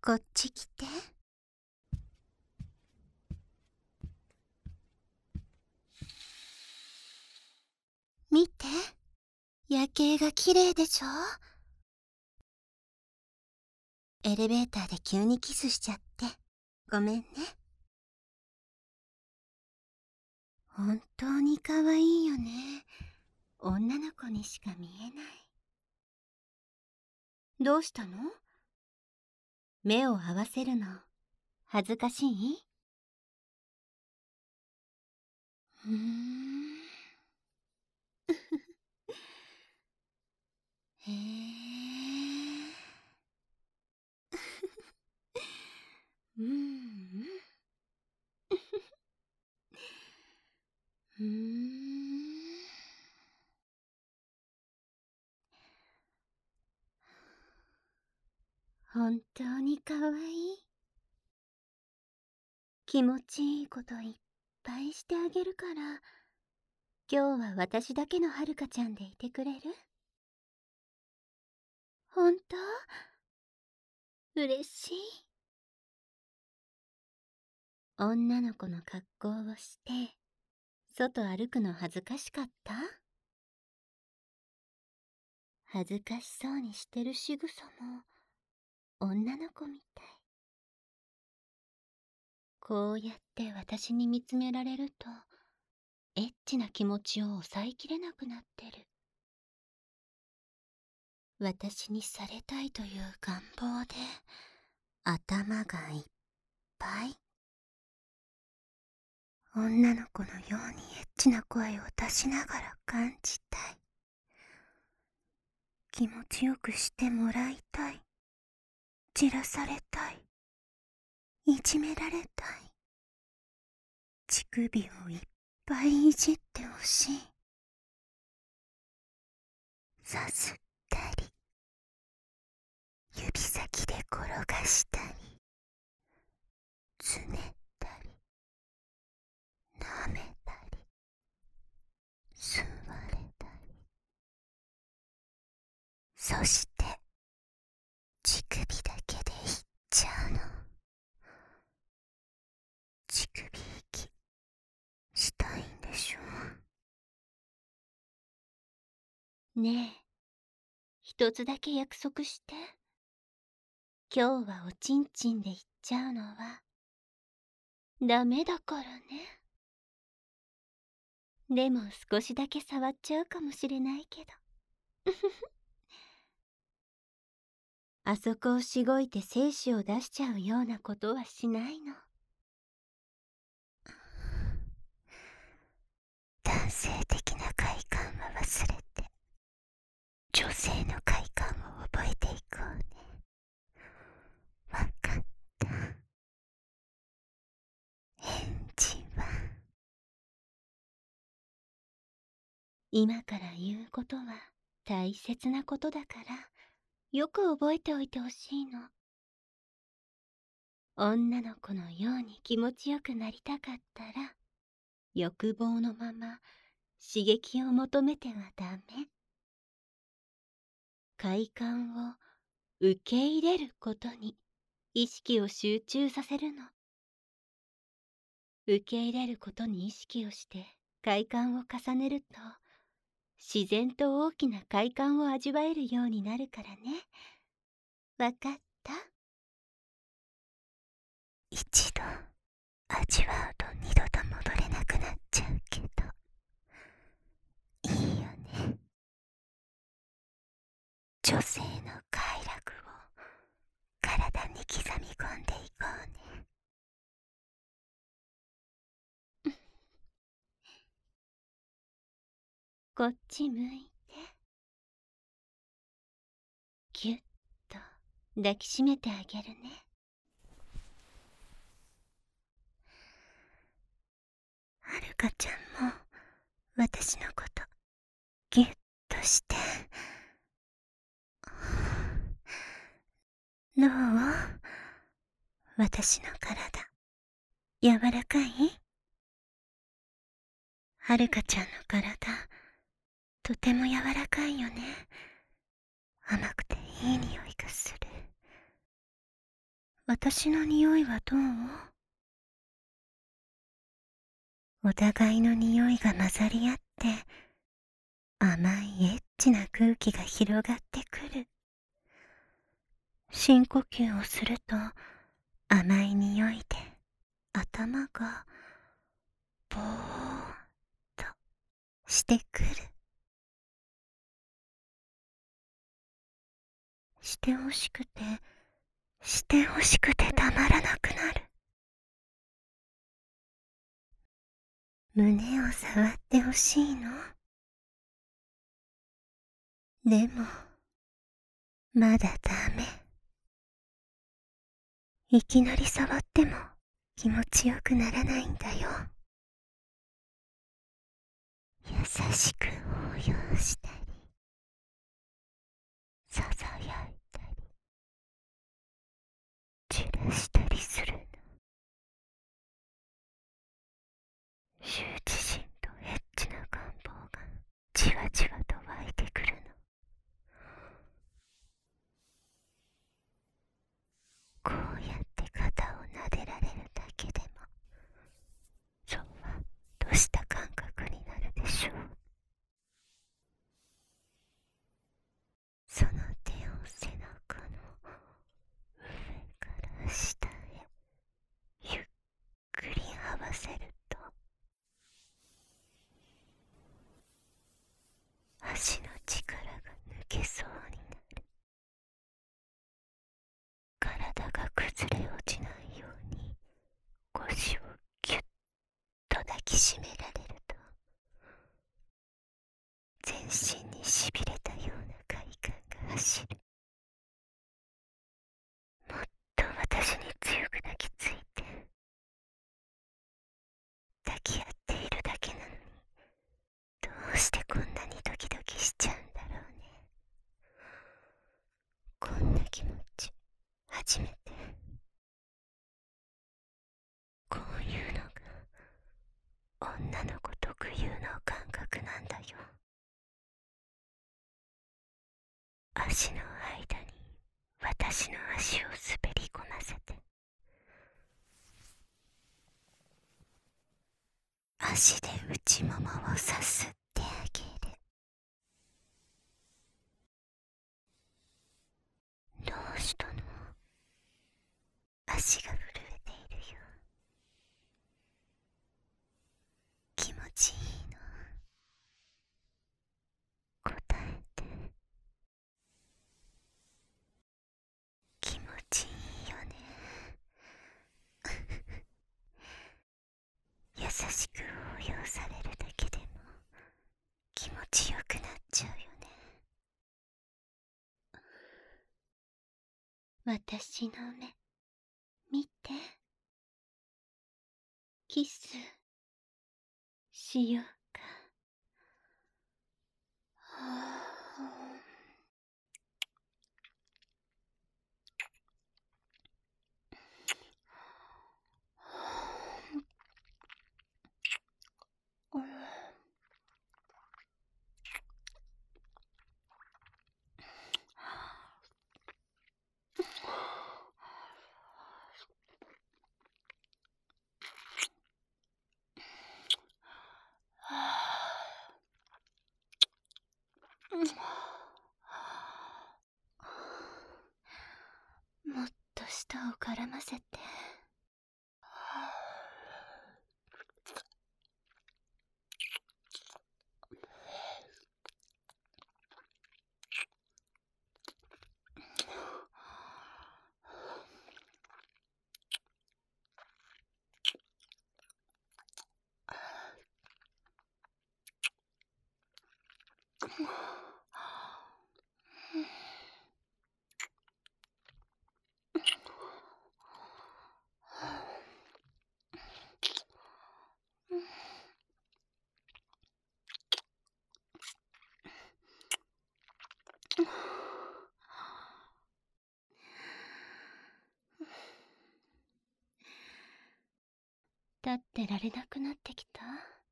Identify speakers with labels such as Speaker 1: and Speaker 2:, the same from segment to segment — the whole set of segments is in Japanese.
Speaker 1: こっち来て。見て、夜景が綺麗でしょ。エレベーターで急にキスしちゃってごめんね。本当に可愛いよね。女の子にしか見えない。どうしたの？目を合わせるの恥ずかしい？へえ。うん。本当に可愛い。気持ちいいこといっぱいしてあげるから、今日は私だけのはるかちゃんでいてくれる？本当？嬉しい。女の子の格好をして外歩くの恥ずかしかった？恥ずかしそうにしてる仕草も女の子みたい。こうやって私に見つめられるとエッチな気持ちを抑えきれなくなってる。私にされたいという願望で頭がいっぱい。女の子のようにエッチな声を出しながら感じたい。気持ちよくしてもらいたい。じらされたい。いじめられたい。乳首をいっぱいいじってほしい。さすったり、指先で転がしたり、つねったり、舐めたり、吸われたり、そして乳首だけでいっちゃうの。乳首息したいんでしょ？ねえ、一つだけ約束して。今日はおちんちんでいっちゃうのはダメだからね。でも少しだけ触っちゃうかもしれないけどあそこをしごいて精子を出しちゃうようなことはしないの。男性的な快感は忘れて女性の快感を覚えていこうね。わかった。返事は今から言うことは大切なことだからよく覚えておいてほしいの。女の子のように気持ちよくなりたかったら欲望のまま刺激を求めてはダメ。快感を受け入れることに意識を集中させるの。受け入れることに意識をして快感を重ねると自然と大きな快感を味わえるようになるからね。わかった？一度味わうと二度と戻れなくなっちゃうけどいいよね。女性の快楽を体に刻み込んでいこうね。こっち向いて。ぎゅっと抱きしめてあげるね。はるかちゃんも私のことぎゅっとして。どう？私の体柔らかい？はるかちゃんの体とても柔らかいよね。甘くていい匂いがする。 私の匂いはどう？お互いの匂いが混ざり合って、甘いエッチな空気が広がってくる。深呼吸をすると、甘い匂いで頭がぼーっとしてくる。してほしくて、してほしくてたまらなくなる。胸を触ってほしいの？でも、まだダメ。いきなり触っても気持ちよくならないんだよ。優しく抱擁したり、ささやいたり、散らしたりするの。羞恥心とエッチな願望がじわじわと湧いてくるの。こうやって肩を撫でられるだけでもゾワッとした感覚になるでしょう。その手を背中の上から下へゆっくり合わせると、足の力が抜けそうになる。体が崩れ落ちないように腰をギュッと抱きしめられると、全身にしびれたような快感が走る。もっと私に強く抱きついて、抱き合っているだけなのに、どうしてこんなにドキドキしちゃうんだろうね。こんな気持ち初めて。こういうのが女の子特有の感覚なんだよ。足の間に私の足を滑り込ませて、足で内ももをさすってあげる。どうしたの？足が震えているよ。気持ちいいの？答えて。気持ちいいよね。優しく抱擁されるだけでも気持ちよくなっちゃうよね。私の目見て。キスしようか。もっと舌を絡ませて。立ってられなくなってきた？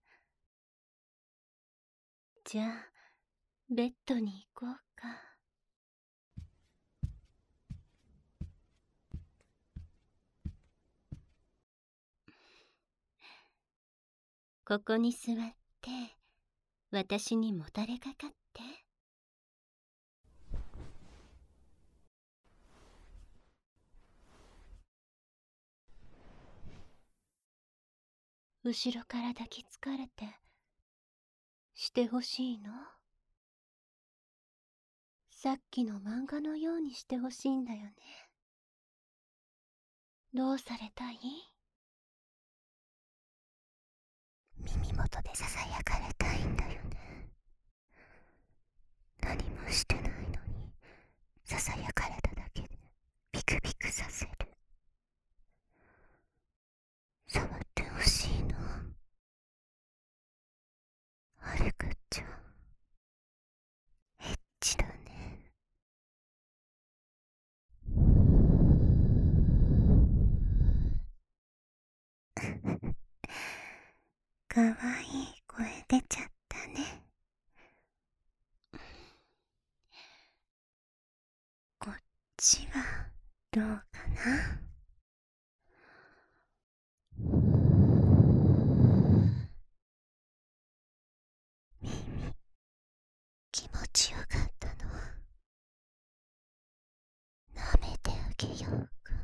Speaker 1: じゃあベッドに行こうか。 ここに座って私にもたれかかって。後ろから抱きつかれてしてほしいの？さっきの漫画のようにしてほしいんだよね。どうされたい？耳元でささやかれたいんだよね。何もしてないのにささやかれただけでビクビクさせる。触ってほしいの？はるかちゃんエッチだね。かわいい声出ちゃったね。こっちはどうかな？耳気持ちよかったの？舐めてあげようか。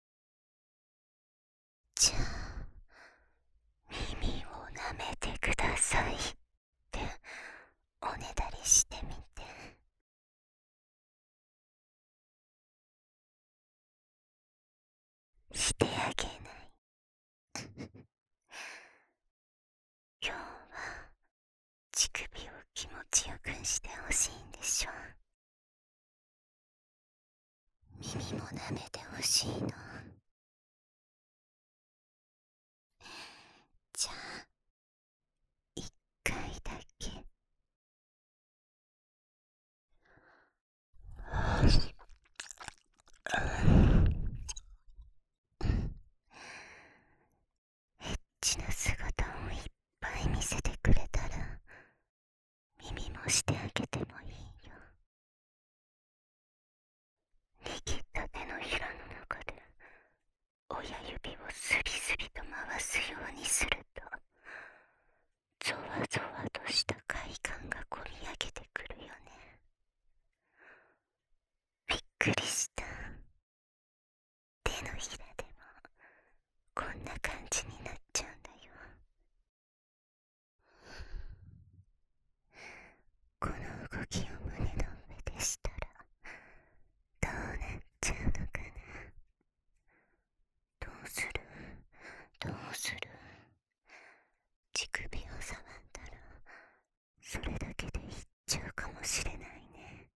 Speaker 1: じゃあ耳を舐めてくださいっておねだりしてみて。してあげない。今日は乳首を気持ちよくしてほしいんでしょ？耳も舐めてほしいの？じゃあ一回だけ。エッチな姿をいっぱい見せてくれたら耳もしてあげてもいいよ。握った手のひらの中で親指をスリスリと回すようにするとゾワゾワとした快感がこみ上げてくるよね。びっくりした？手のひらでもこんな感じになっちゃうんだよ。この動きを胸の上でしたらどうなっちゃうのかな？どうする？どうする？乳首を触ったらそれだけでいっちゃうかもしれないね。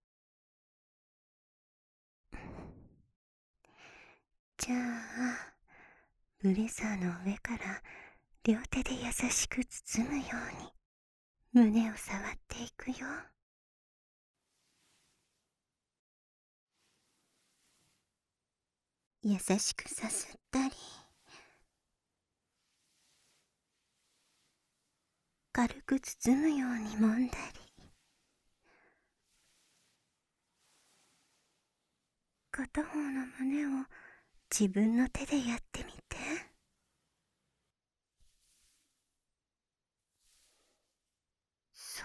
Speaker 1: じゃあブレザーの上から両手で優しく包むように胸を触っていくよ。優しくさすったり軽く包むように揉んだり、片方の胸を自分の手でやってみて。そう、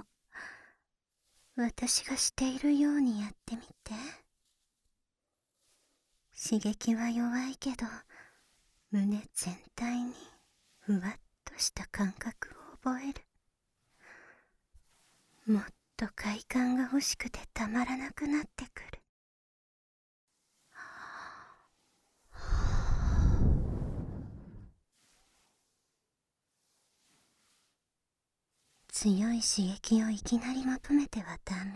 Speaker 1: 私がしているようにやってみて。刺激は弱いけど胸全体にふわっとした感覚を覚える。もっと快感が欲しくてたまらなくなってくる。強い刺激をいきなり求めてはダメ。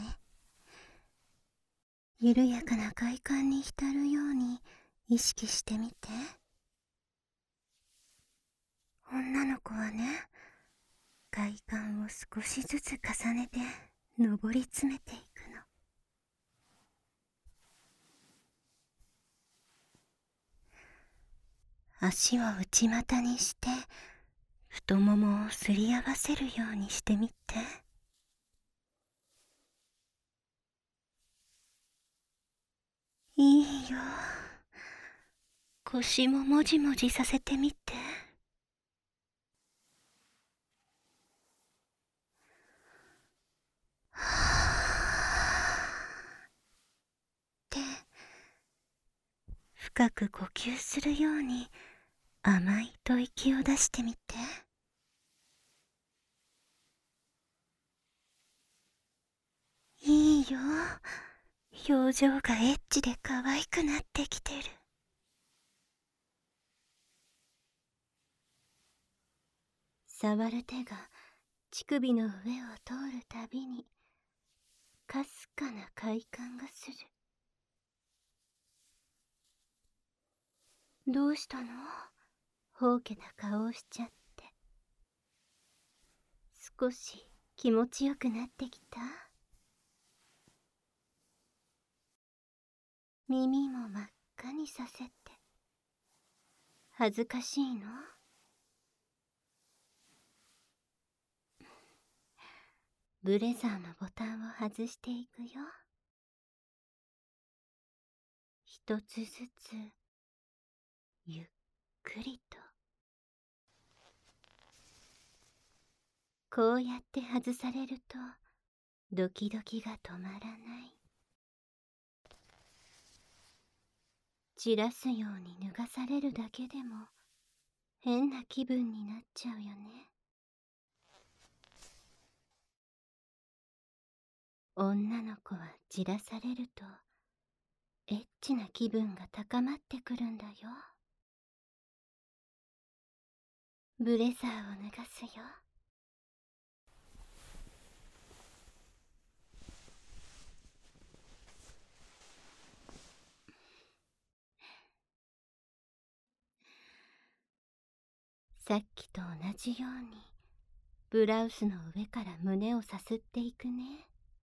Speaker 1: 緩やかな快感に浸るように意識してみて。女の子はね、快感を少しずつ重ねて上り詰めていくの。足を内股にして太ももをすり合わせるようにしてみて。いいよ。腰ももじもじさせてみて。 深く呼吸するように甘い吐息を出してみて。いいよ。表情がエッチで可愛くなってきてる。触る手が乳首の上を通るたびにかすかな快感がする。どうしたの？ほうけた顔をしちゃって。少し気持ちよくなってきた？耳も真っ赤にさせて。恥ずかしいの？ブレザーのボタンを外していくよ。一つずつゆっくりと。こうやって外されるとドキドキが止まらない。散らすように脱がされるだけでも変な気分になっちゃうよね。女の子は散らされるとエッチな気分が高まってくるんだよ。ブレザーを脱がすよ。さっきと同じようにブラウスの上から胸をさすっていくね。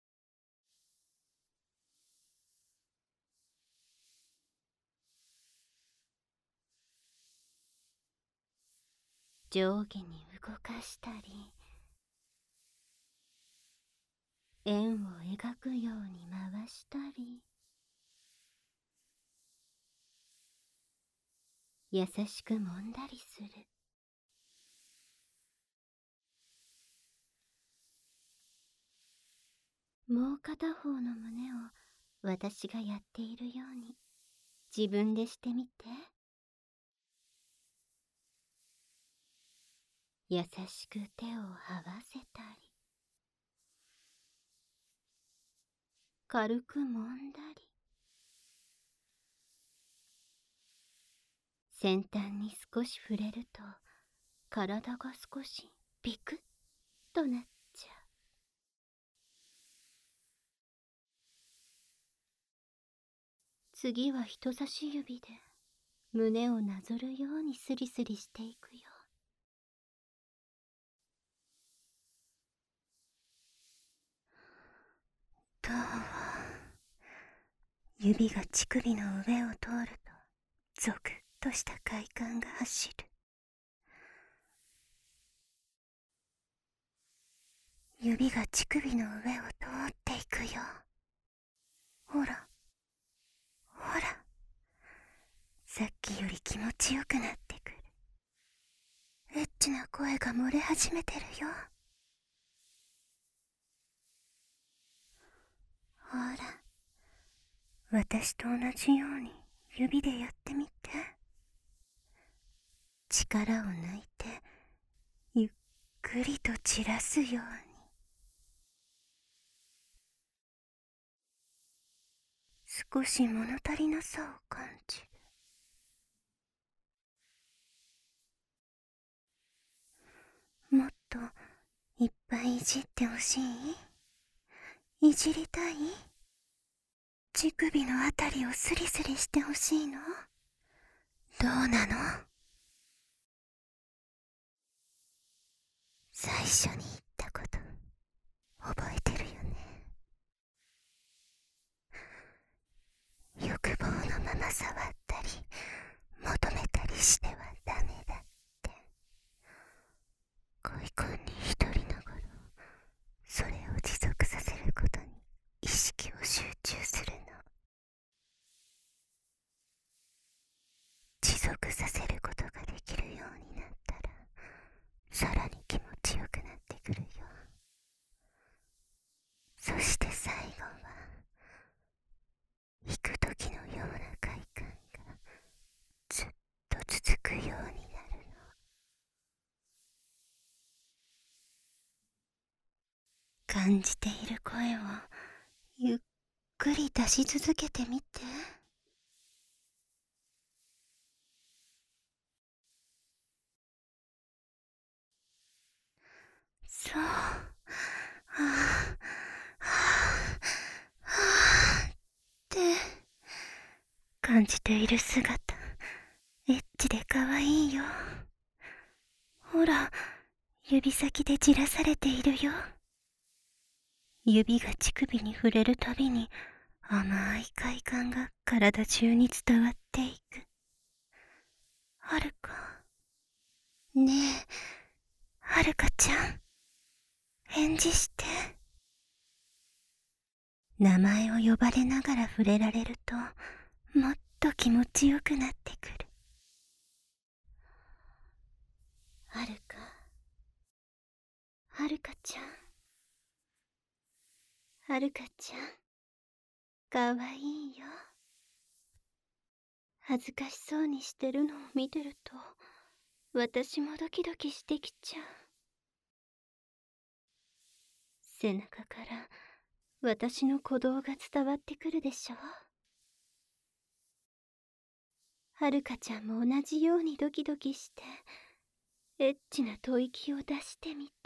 Speaker 1: 上下に動かしたり、円を描くように回したり、優しく揉んだりする。もう片方の胸を私がやっているように自分でしてみて。優しく手を合わせたり、軽く揉んだり、先端に少し触れると体が少しビクッとなっちゃう。次は人差し指で胸をなぞるようにスリスリしていくよ。どう？指が乳首の上を通るとゾクッとした快感が走る。指が乳首の上を通っていくよ。ほらほら、さっきより気持ちよくなってくる。エッチな声が漏れ始めてるよ。ほら、私と同じように指でやってみて。力を抜いてゆっくりと散らすように。少し物足りなさを感じる。もっといっぱいいじってほしい？いじりたい？乳首のあたりをスリスリしてほしいの？どうなの？最初に言ったこと覚えてるよね。欲望のまま触ったり求めたりしてはダメだって。恋婚に一人ながらそれを持続させることに意識を集中するの。持続させることができるようになったらさらに気持ちよくなってくるよ。そして最後は行く時のような快感が感じている声をゆっくり出し続けてみて。そう。はあ、はあ、はあって感じている姿、エッチで可愛いよ。ほら、指先でじらされているよ。指が乳首に触れるたびに甘い快感が体中に伝わっていく。はるか。ねえ、はるかちゃん。返事して。名前を呼ばれながら触れられると、もっと気持ちよくなってくる。はるか。はるかちゃん。はるかちゃん。かわいいよ。恥ずかしそうにしてるのを見てると、私もドキドキしてきちゃう。背中から私の鼓動が伝わってくるでしょ。はるかちゃんも同じようにドキドキして、エッチな吐息を出してみて。